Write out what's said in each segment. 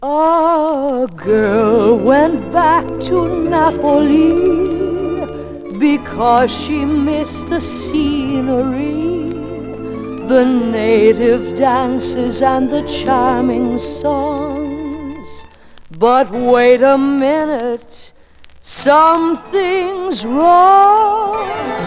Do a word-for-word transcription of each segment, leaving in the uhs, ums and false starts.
A girl went back to Napoli because she missed the scenery, the native dances and the charming songs. But wait a minute, something's wrong.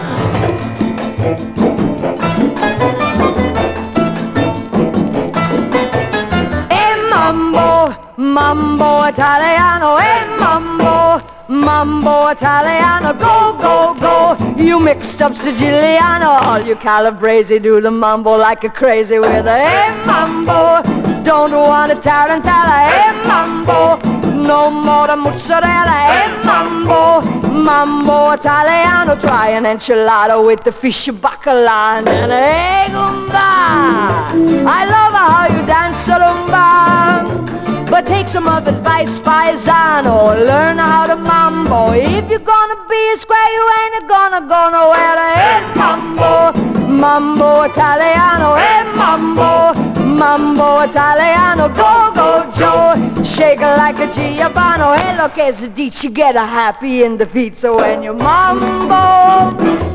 Mambo Italiano, hey mambo, mambo Italiano, go, go, go. You mixed up Siciliano, all you Calabrese do the mambo like a crazy with a hey mambo. Don't want a tarantella, hey mambo. No more the mozzarella, hey mambo, mambo Italiano. Try an enchilada with the fish bacala and then hey gumba. I love how you dance rumba. But take some of advice, paisano. Learn how to mambo. If you're gonna be a square, you ain't gonna go nowhere. Hey, mambo, mambo Italiano. Hey, mambo, mambo Italiano. Go, go, Joe. Shake it like a Giovanni. Hey, look, as a ditch, you get a happy in the feet. So when you mambo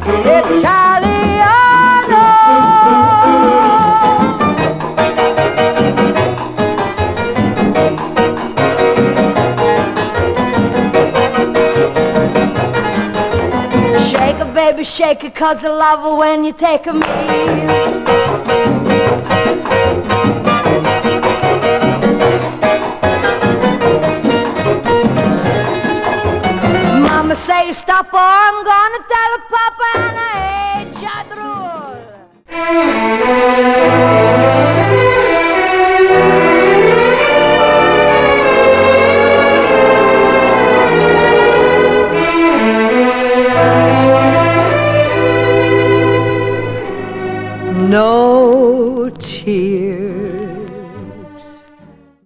Italiano. Shake it, baby, shake it, 'cause I love it when you take a meal. Mama say stop or I'm gonna tell her Papa and I hate Jadrul. No tears